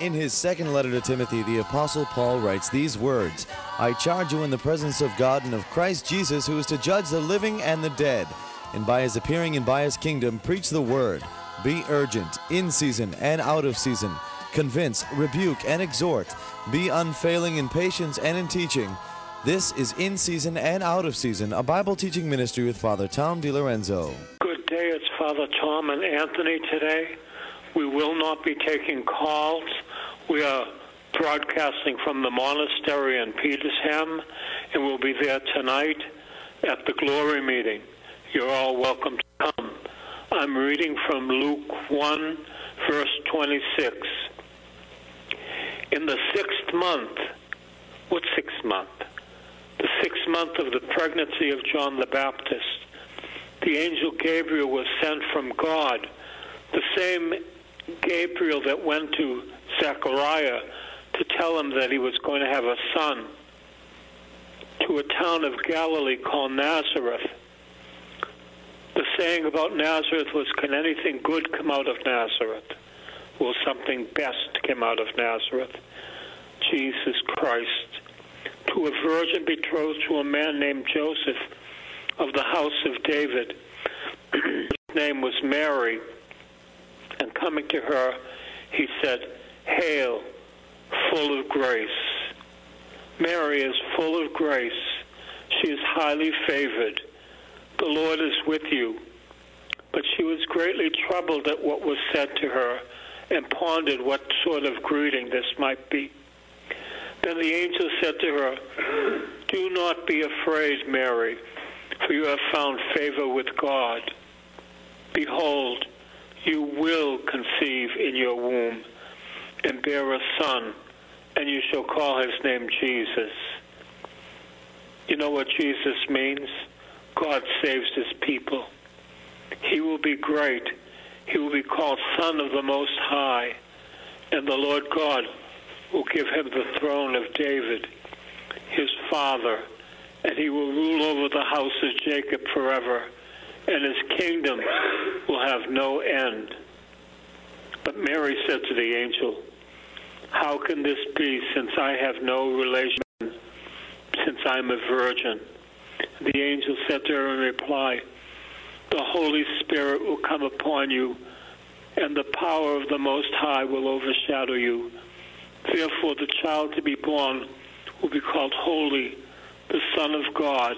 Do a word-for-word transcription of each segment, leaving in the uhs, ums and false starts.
In his second letter to Timothy, the Apostle Paul writes these words, I charge you in the presence of God and of Christ Jesus, who is to judge the living and the dead, and by his appearing and by his kingdom, preach the word. Be urgent, in season and out of season. Convince, rebuke, and exhort. Be unfailing in patience and in teaching. This is In Season and Out of Season, a Bible teaching ministry with Father Tom DiLorenzo. Good day, it's Father Tom and Anthony today. We will not be taking calls. We are broadcasting from the monastery in Petersham, and we'll be there tonight at the Glory Meeting. You're all welcome to come. I'm reading from Luke one, verse twenty-six. In the sixth month, what sixth month? The sixth month of the pregnancy of John the Baptist, the angel Gabriel was sent from God, the same Gabriel that went to Zechariah to tell him that he was going to have a son, to a town of Galilee called Nazareth. The saying about Nazareth was, can anything good come out of Nazareth? Will something best come out of Nazareth? Jesus Christ. To a virgin betrothed to a man named Joseph of the house of David. His name was Mary. And coming to her, he said, Hail, full of grace. Mary is full of grace. She is highly favored. The Lord is with you. But she was greatly troubled at what was said to her and pondered what sort of greeting this might be. Then the angel said to her, Do not be afraid, Mary, for you have found favor with God. Behold, you will conceive in your womb and bear a son, and you shall call his name Jesus. You know what Jesus means? God saves his people. He will be great. He will be called Son of the Most High, and the Lord God will give him the throne of David, his father, and he will rule over the house of Jacob forever, and his kingdom will have no end. But Mary said to the angel, How can this be, since I have no relation, since I am a virgin? The angel said to her in reply, The Holy Spirit will come upon you, and the power of the Most High will overshadow you. Therefore, the child to be born will be called Holy, the Son of God.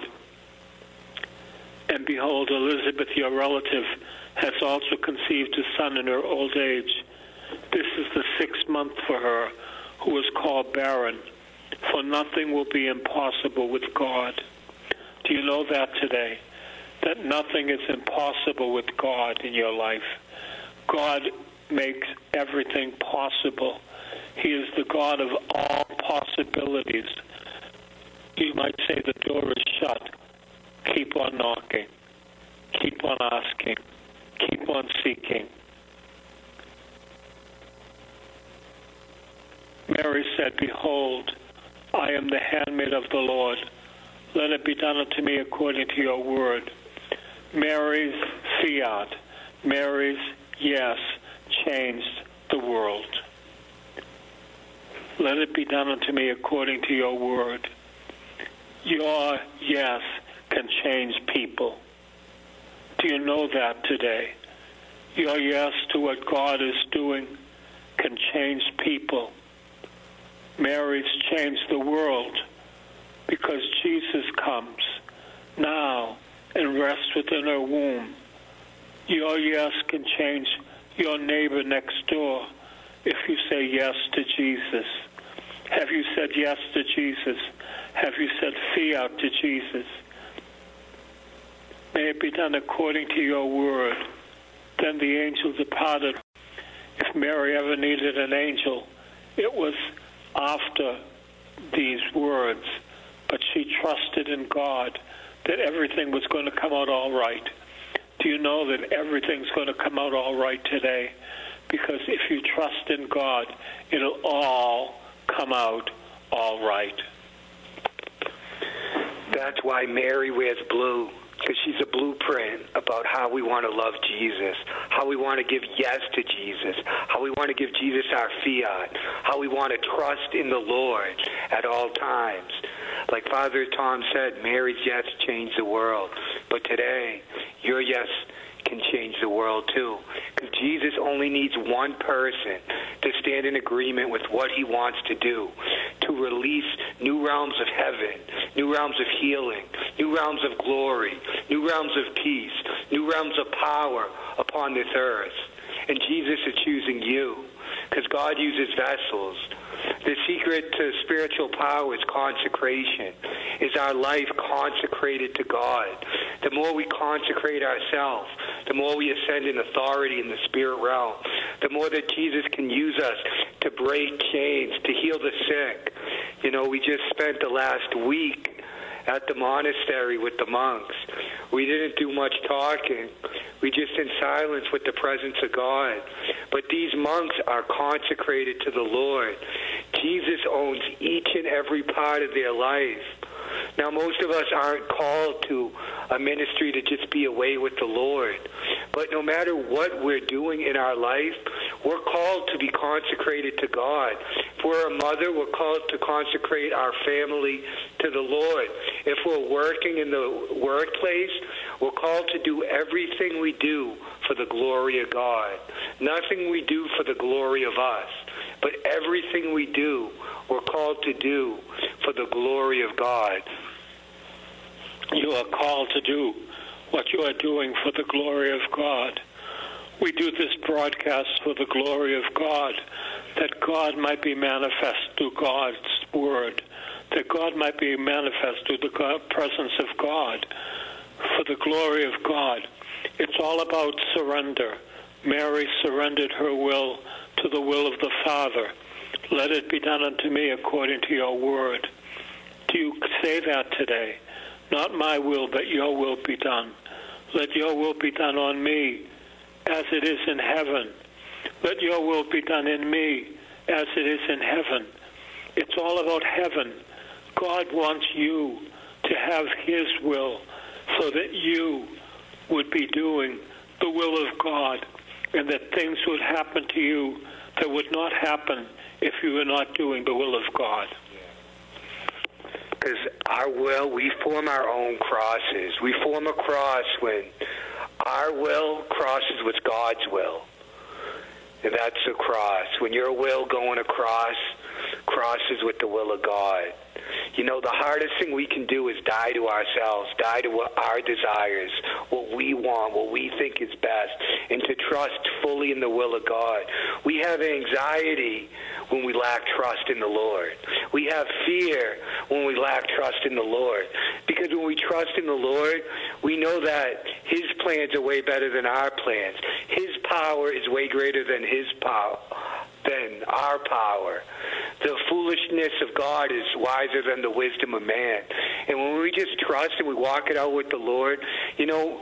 And behold, Elizabeth, your relative, has also conceived a son in her old age. This is the sixth month for her, who is called barren, for nothing will be impossible with God. Do you know that today? That nothing is impossible with God in your life. God makes everything possible. He is the God of all possibilities. You might say the door is shut. Keep on knocking. Keep on asking. Keep on seeking. Mary said, Behold, I am the handmaid of the Lord. Let it be done unto me according to your word. Mary's fiat, Mary's yes, changed the world. Let it be done unto me according to your word. Your yes can change people. Do you know that today? Your yes to what God is doing can change people. Mary's changed the world because Jesus comes now and rests within her womb. Your yes can change your neighbor next door if you say yes to Jesus. Have you said yes to Jesus? Have you said fiat to Jesus? May it be done according to your word. Then the angel departed. If Mary ever needed an angel, it was after these words. But she trusted in God that everything was going to come out all right. Do you know that everything's going to come out all right today? Because if you trust in God, it'll all come out all right. That's why Mary wears blue, because she's a blueprint about about how we want to love Jesus, how we want to give yes to Jesus, how we want to give Jesus our fiat, how we want to trust in the Lord at all times. Like Father Tom said, Mary's yes changed the world. But today, your yes can change the world too. Because Jesus only needs one person to stand in agreement with what he wants to do, to release new realms of heaven, new realms of healing, new realms of glory, new realms of peace, new realms of power upon this earth. And Jesus is choosing you, because God uses vessels. The secret to spiritual power is consecration. Is our life consecrated to God? The more we consecrate ourselves, the more we ascend in authority in the spirit realm, the more that Jesus can use us to break chains, to heal the sick. You know, we just spent the last week at the monastery with the monks. We didn't do much talking. We just in silence with the presence of God. But these monks are consecrated to the Lord. Jesus owns each and every part of their life. Now, most of us aren't called to a ministry to just be away with the Lord. But no matter what we're doing in our life, we're called to be consecrated to God. If we're a mother, we're called to consecrate our family to the Lord. If we're working in the workplace, we're called to do everything we do for the glory of God. Nothing we do for the glory of us, but everything we do, we're called to do for the glory of God. You are called to do what you are doing for the glory of God. We do this broadcast for the glory of God, that God might be manifest through God's word, that God might be manifest through the God, presence of God, for the glory of God. It's all about surrender. Mary surrendered her will to the will of the Father. Let it be done unto me according to your word. Do you say that today? Not my will, but your will be done. Let your will be done on me as it is in heaven. Let your will be done in me as it is in heaven. It's all about heaven. God wants you to have his will so that you would be doing the will of God, and that things would happen to you that would not happen if you were not doing the will of God. Because our will, we form our own crosses. We form a cross when our will crosses with God's will. And that's a cross. When your will going across crosses with the will of God. You know, the hardest thing we can do is die to ourselves, die to what our desires, what we want, what we think is best, and to trust fully in the will of God. We have anxiety when we lack trust in the Lord. We have fear when we lack trust in the Lord. Because when we trust in the Lord, we know that his plans are way better than our plans. His power is way greater than his power, than our power. The foolishness of God is wiser than the wisdom of man. And when we just trust and we walk it out with the Lord, you know,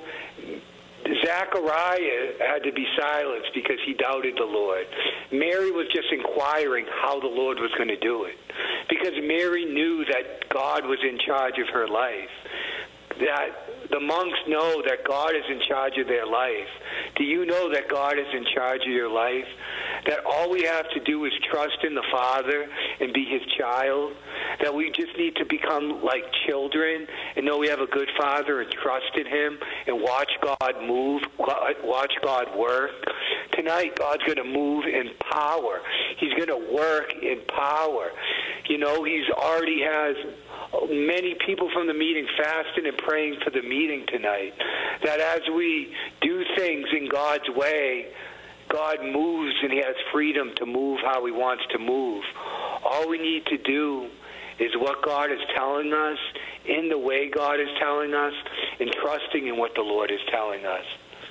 Zechariah had to be silenced because he doubted the Lord. Mary was just inquiring how the Lord was going to do it, because Mary knew that God was in charge of her life. That the monks know that God is in charge of their life. Do you know that God is in charge of your life? That all we have to do is trust in the Father and be his child? That we just need to become like children and know we have a good Father and trust in him and watch God move, watch God work? Tonight, God's going to move in power. He's going to work in power. You know, he's already has many people from the meeting fasting and praying for the meeting tonight. That as we do things in God's way, God moves and he has freedom to move how he wants to move. All we need to do is what God is telling us, in the way God is telling us, and trusting in what the Lord is telling us.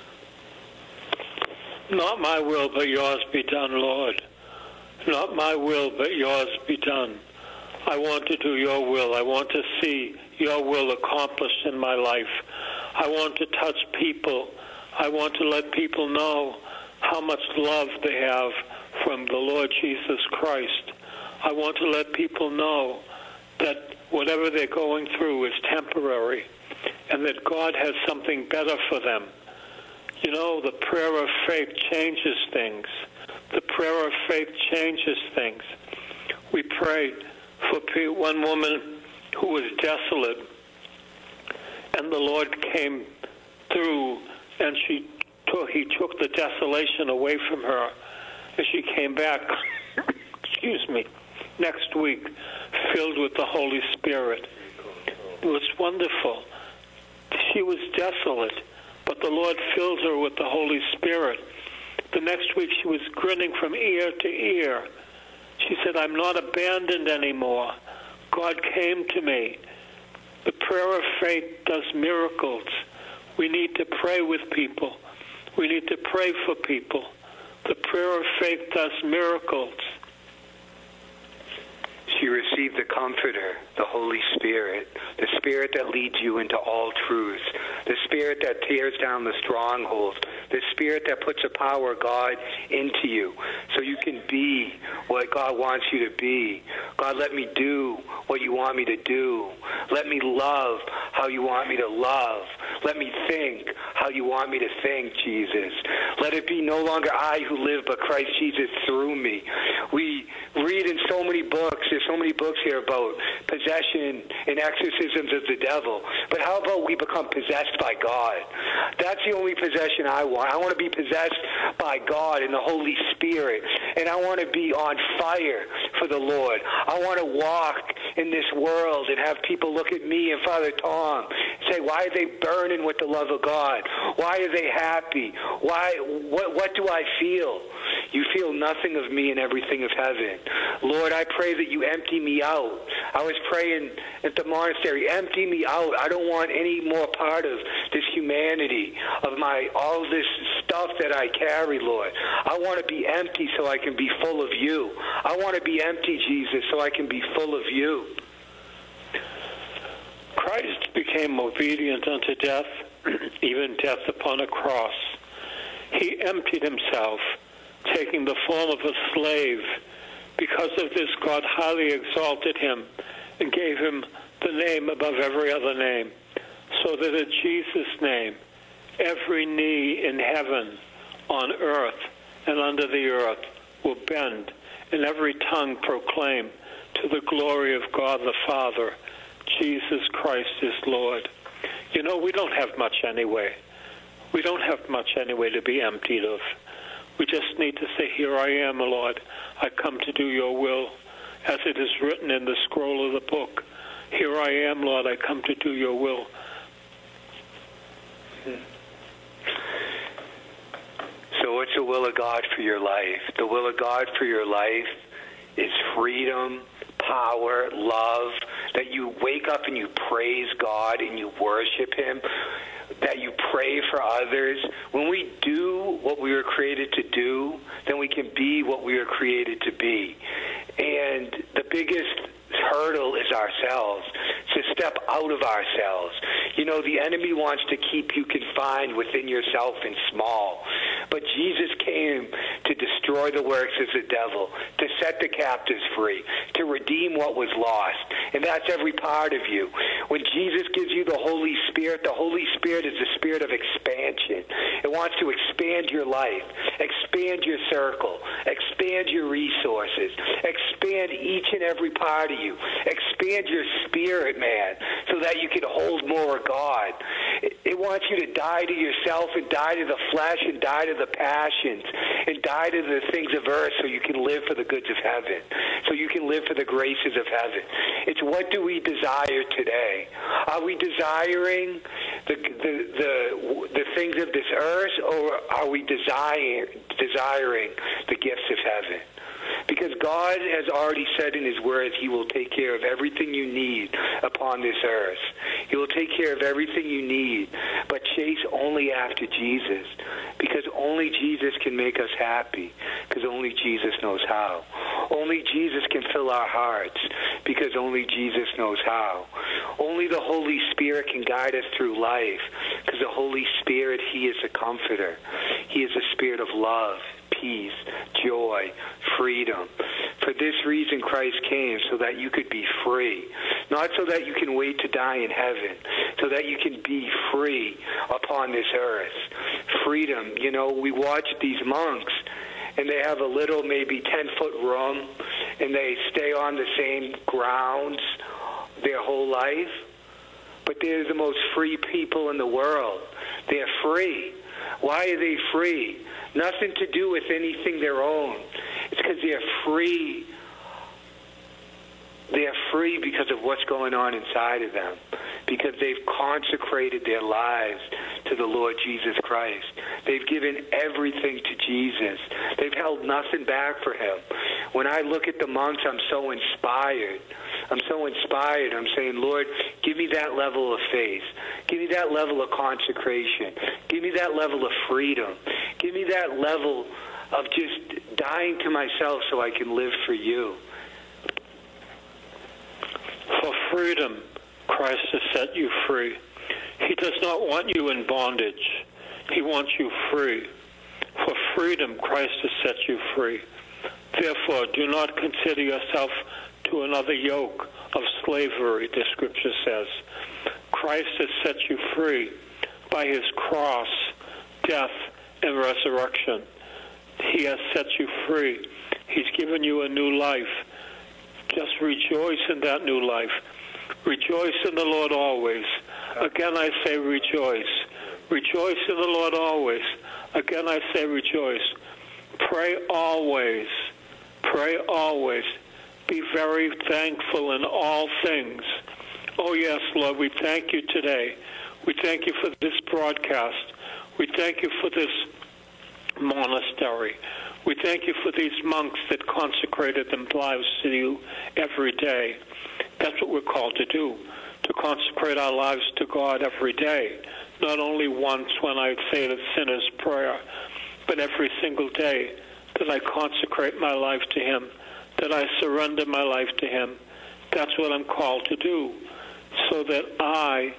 Not my will, but yours be done, Lord. Not my will, but yours be done. I want to do your will. I want to see your will accomplished in my life. I want to touch people. I want to let people know how much love they have from the Lord Jesus Christ. I want to let people know that whatever they're going through is temporary and that God has something better for them. You know, the prayer of faith changes things. The prayer of faith changes things. We prayed for one woman who was desolate, and the Lord came through, and she took, he took the desolation away from her, and she came back, excuse me, next week, filled with the Holy Spirit. It was wonderful. She was desolate, but the Lord filled her with the Holy Spirit. The next week she was grinning from ear to ear. She said, I'm not abandoned anymore. God came to me. The prayer of faith does miracles. We need to pray with people. We need to pray for people. The prayer of faith does miracles. She received the Comforter, the Holy Spirit, the Spirit that leads you into all truths, the Spirit that tears down the strongholds, the Spirit that puts the power of God into you so you can be what God wants you to be. God, let me do what you want me to do. Let me love how you want me to love. Let me think how you want me to think, Jesus. Let it be no longer I who live, but Christ Jesus through me. We read in so many books, there's so many books here about possession and exorcisms of the devil. But how about we become possessed by God? That's the only possession I want. I want to be possessed by God and the Holy Spirit. And I want to be on fire for the Lord. I want to walk in this world and have people look at me and Father Tom and say, why are they burning with the love of God? Why are they happy? Why? What, what do I feel? You feel nothing of me and everything of heaven. Lord, I pray that you empty me out. I was praying at the monastery, empty me out. I don't want any more part of this humanity, of my all this stuff that I carry, Lord. I want to be empty so I can be full of you. I want to be empty, Jesus, so I can be full of you. Christ became obedient unto death, even death upon a cross. He emptied himself, taking the form of a slave. Because of this, God highly exalted him and gave him the name above every other name, so that in Jesus' name, every knee in heaven, on earth, and under the earth will bend, and every tongue proclaim to the glory of God the Father, Jesus Christ is Lord. You know, we don't have much anyway. We don't have much anyway to be emptied of. We just need to say, here I am, Lord. I come to do your will, as it is written in the scroll of the book. Here I am, Lord. I come to do your will. So what's the will of God for your life? The will of God for your life is freedom, power, love, that you wake up and you praise God and you worship him, that you pray for others. When we do what we were created to do, then we can be what we were created to be. And the biggest hurdle is ourselves, to step out of ourselves. You know, the enemy wants to keep you confined within yourself and small. But Jesus came to destroy the works of the devil, to set the captives free, to redeem what was lost. And that's every part of you. When Jesus gives you the Holy Spirit, the Holy Spirit is the spirit of expansion. It wants to expand your life, expand your circle, expand your resources, expand each and every part of you, expand your spirit, man, so that you can hold more of God. It, it wants you to die to yourself and die to the flesh and die to the passions and die to the things of earth so you can live for the goods of heaven, so you can live for the graces of heaven. It's what do we desire today? Are we desiring the the the, the things of this earth, or are we desire, desiring the gifts of heaven? Because God has already said in his word he will take care of everything you need upon this earth. He will take care of everything you need, but chase only after Jesus, because only Jesus can make us happy, because only Jesus knows how. Only Jesus can fill our hearts, because only Jesus knows how. Only the Holy Spirit can guide us through life, because the Holy Spirit, he is a comforter. He is a spirit of love, peace, joy, freedom. For this reason Christ came, so that you could be free. Not so that you can wait to die in heaven, so that you can be free upon this earth. Freedom. You know, we watch these monks, and they have a little, maybe ten-foot room, and they stay on the same grounds their whole life. But they're the most free people in the world. They're free. Why are they free? Nothing to do with anything their own. It's because they're free. They're free because of what's going on inside of them, because they've consecrated their lives to the Lord Jesus Christ. They've given everything to Jesus. They've held nothing back for him. When I look at the monks, I'm so inspired. I'm so inspired. I'm saying, Lord, give me that level of faith. Give me that level of consecration. Give me that level of freedom. Give me that level of just dying to myself so I can live for you. For freedom, Christ has set you free. He does not want you in bondage. He wants you free. For freedom, Christ has set you free. Therefore, do not consider yourself to another yoke of slavery, the Scripture says. Christ has set you free by his cross, death, and resurrection. He has set you free. He's given you a new life. Just rejoice in that new life. Rejoice in the Lord always. Again, I say rejoice. Rejoice in the Lord always. Again, I say rejoice. Pray always. Pray always. Be very thankful in all things. Oh, yes, Lord, we thank you today. We thank you for this broadcast. We thank you for this monastery. We thank you for these monks that consecrated their lives to you every day. That's what we're called to do, to consecrate our lives to God every day, not only once when I say the sinner's prayer, but every single day that I consecrate my life to him, that I surrender my life to him. That's what I'm called to do, so that I,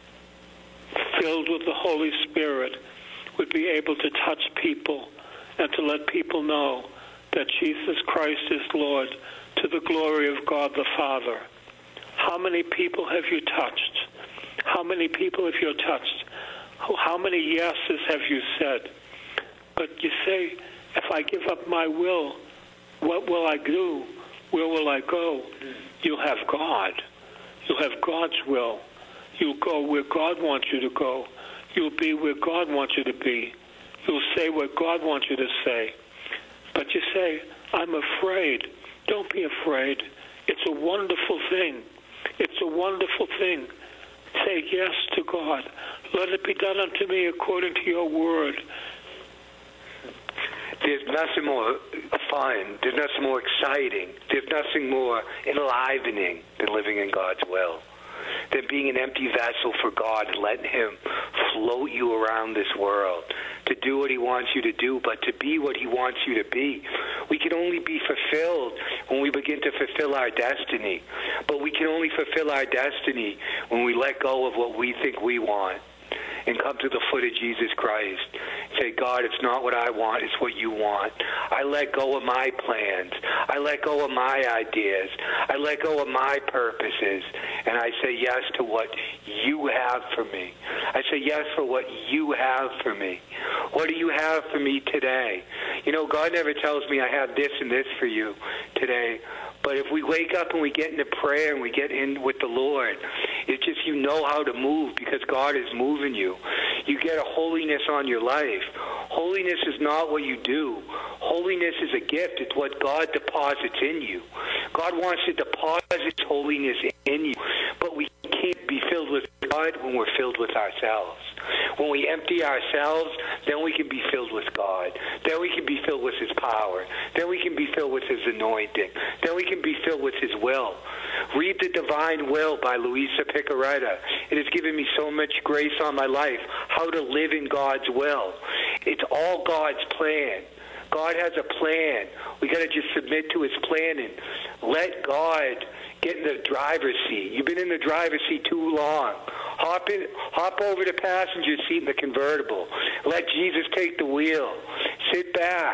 filled with the Holy Spirit, would be able to touch people and to let people know that Jesus Christ is Lord, to the glory of God the Father. How many people have you touched? How many people have you touched? How many yeses have you said? But you say, if I give up my will, what will I do? Where will I go? You'll have God. You'll have God's will. You'll go where God wants you to go. You'll be where God wants you to be. You'll say what God wants you to say. But you say, I'm afraid. Don't be afraid. It's a wonderful thing. It's a wonderful thing. Say yes to God. Let it be done unto me according to your word. There's nothing more fun. There's nothing more exciting. There's nothing more enlivening than living in God's will, than being an empty vessel for God and letting him float you around this world, to do what he wants you to do, but to be what he wants you to be. We can only be fulfilled when we begin to fulfill our destiny. But we can only fulfill our destiny when we let go of what we think we want and come to the foot of Jesus Christ. Say, God, it's not what I want, it's what you want. I let go of my plans. I let go of my ideas. I let go of my purposes. And I say yes to what you have for me. I say yes for what you have for me. What do you have for me today? You know, God never tells me I have this and this for you today. But if we wake up and we get into prayer and we get in with the Lord, it's just you know how to move because God is moving you. You get a holiness on your life. Holiness is not what you do. Holiness is a gift. It's what God deposits in you. God wants to deposit holiness in you, but we can't be filled with God when we're filled with ourselves. When we empty ourselves, then we can be filled with God. Then we can be filled with his power. Then we can be filled with his anointing. Then we can be filled with his will. Read The Divine Will by Louisa Picaretta. It has given me so much grace on my life, how to live in God's will. It's all God's plan. God has a plan. We got to just submit to his plan and let God get in the driver's seat. You've been in the driver's seat too long. Hop in, hop over the passenger seat in the convertible. Let Jesus take the wheel. Sit back.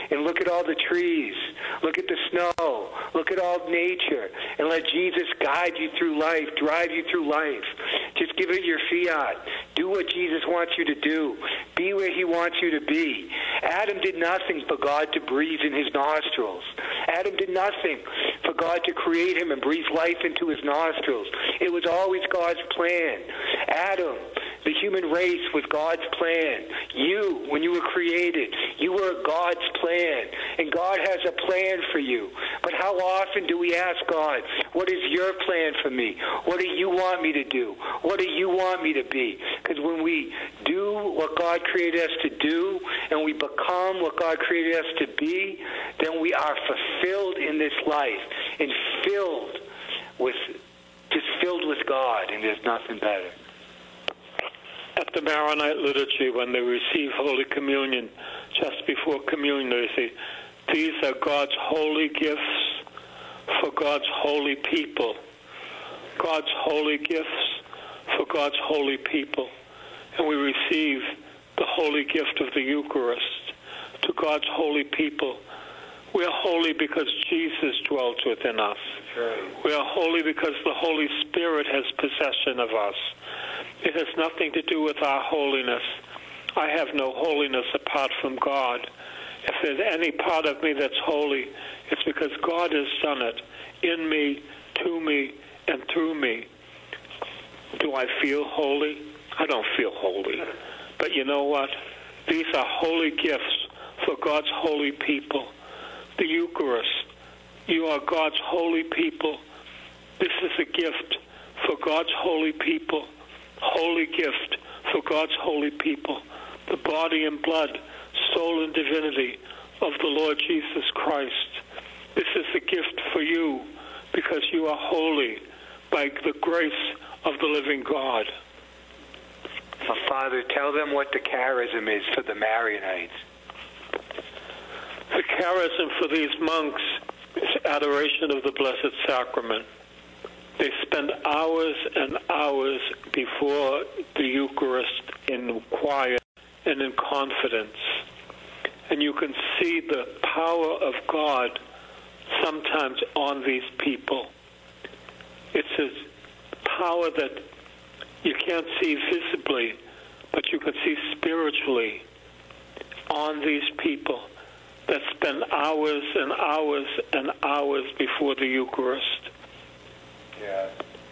and look at all the trees. Look at the snow. Look at all nature. And let Jesus guide you through life, drive you through life. Just give it your fiat. Do what Jesus wants you to do. Be where he wants you to be. Adam did nothing for God to breathe in his nostrils. Adam did nothing for God to create him and breathe life into his nostrils. It was always God's plan. Adam, the human race, was God's plan. You, when you were created, you were God's plan. And God has a plan for you. But how often do we ask God, what is your plan for me? What do you want me to do? What do you want me to be? Because when we do what God created us to do, and we become what God created us to be, then we are fulfilled in this life and filled with, just filled with God, and there's nothing better. At the Maronite liturgy, when they receive Holy Communion, just before communion, they say, these are God's holy gifts for God's holy people. God's holy gifts for God's holy people. And we receive the holy gift of the Eucharist to God's holy people. We are holy because Jesus dwells within us. Right. We are holy because the Holy Spirit has possession of us. It has nothing to do with our holiness. I have no holiness apart from God. If there's any part of me that's holy, it's because God has done it in me, to me, and through me. Do I feel holy? I don't feel holy. But you know what? These are holy gifts for God's holy people. The Eucharist. You are God's holy people. This is a gift for God's holy people. Holy gift for God's holy people. The body and blood, soul and divinity of the Lord Jesus Christ. This is a gift for you because you are holy by the grace of the living God. So, Father, tell them what the charism is for the Maronites. The charism for these monks is adoration of the Blessed Sacrament. They spend hours and hours before the Eucharist in quiet and in confidence. And you can see the power of God sometimes on these people. It's a power that you can't see visibly, but you can see spiritually on these people that spend hours and hours and hours before the Eucharist. Yeah.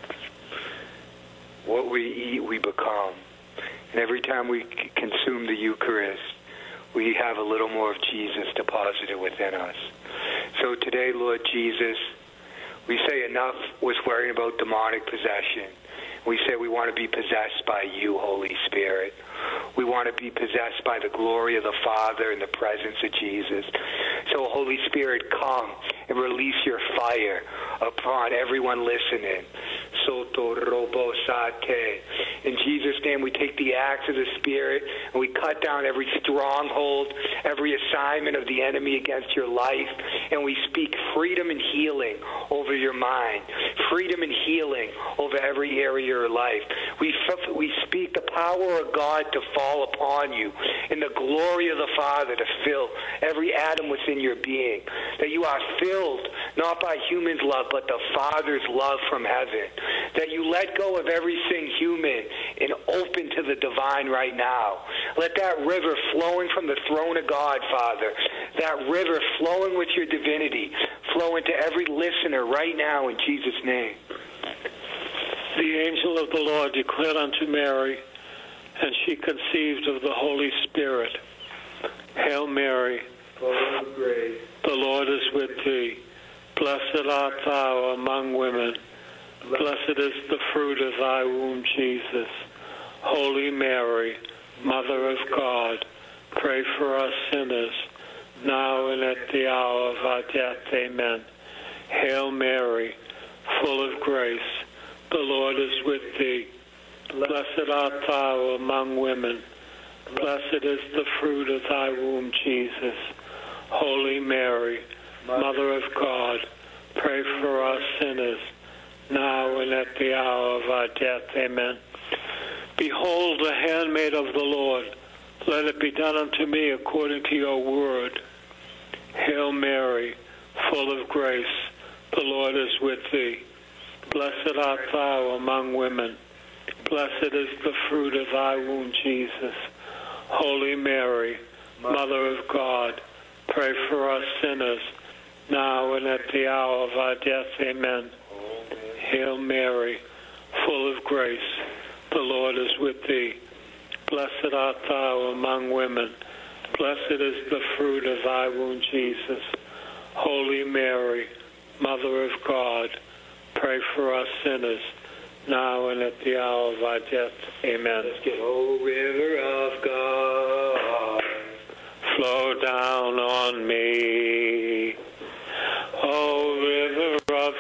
What we eat, we become. And every time we c- consume the Eucharist, we have a little more of Jesus deposited within us. So today, Lord Jesus, we say enough with worrying about demonic possession. We say we want to be possessed by you, Holy Spirit. We want to be possessed by the glory of the Father and the presence of Jesus. So, Holy Spirit, come and release your fire upon everyone listening. Soto robo sate. In Jesus' name, we take the axe of the Spirit and we cut down every stronghold, every assignment of the enemy against your life, and we speak freedom and healing over your mind, freedom and healing over every area of your life. We, we speak the power of God to fall upon you and the glory of the Father to fill every atom within your being, that you are filled not by human's love but the Father's love from heaven, that you let go of everything human and open to the divine right now. Let that river flowing from the throne of God, Father, that river flowing with your divinity, flow into every listener right now in Jesus' name. The angel of the Lord declared unto Mary, and she conceived of the Holy Spirit. Hail Mary, full of grace, the Lord is with thee. Blessed art thou among women. Blessed is the fruit of thy womb, Jesus. Holy Mary, Mother of God, pray for us sinners, now and at the hour of our death. Amen. Hail Mary, full of grace, the Lord is with thee. Blessed art thou among women. Blessed is the fruit of thy womb, Jesus. Holy Mary, Mother of God, pray for us sinners, now and at the hour of our death. Amen. Behold, the handmaid of the Lord. Let it be done unto me according to your word. Hail Mary, full of grace, the Lord is with thee. Blessed art thou among women. Blessed is the fruit of thy womb, Jesus. Holy Mary, Mother of God, pray for us sinners, now and at the hour of our death. Amen. Hail Mary, full of grace, the Lord is with thee. Blessed art thou among women. Blessed is the fruit of thy womb, Jesus. Holy Mary, Mother of God, pray for us sinners, now and at the hour of our death. Amen. Let's get, O river of God, flow down on me. O river of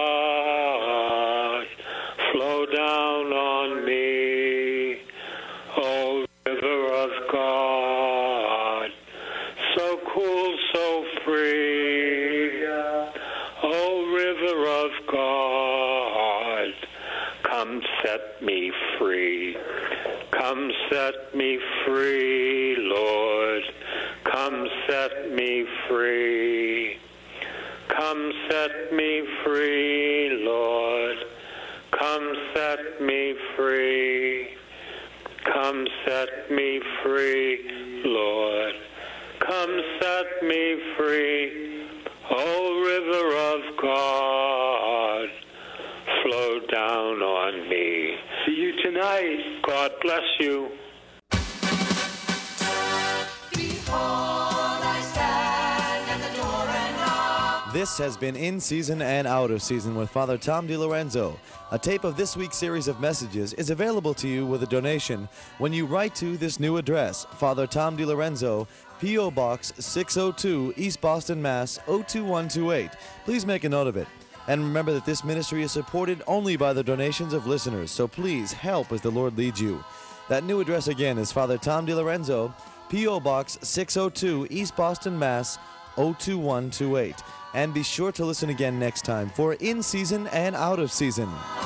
God, flow down on me. O river of God, so cool, so free. O river of God, come set me free. Come set me free, Lord. Come set me free. Come set me free, Lord. Come set me free. Come set me free, Lord. Come set me free. O river of God, flow down on me. See you tonight. God bless you. Behold, I stand at the door and knock. This has been In Season and Out of Season with Father Tom DiLorenzo. A tape of this week's series of messages is available to you with a donation when you write to this new address, Father Tom DiLorenzo, P O. Box six oh two, East Boston, Mass. oh two one two eight. Please make a note of it. And remember that this ministry is supported only by the donations of listeners, so please help as the Lord leads you. That new address again is Father Tom DiLorenzo, P O. Box six oh two, East Boston, Mass. oh two one two eight. And be sure to listen again next time for In Season and Out of Season.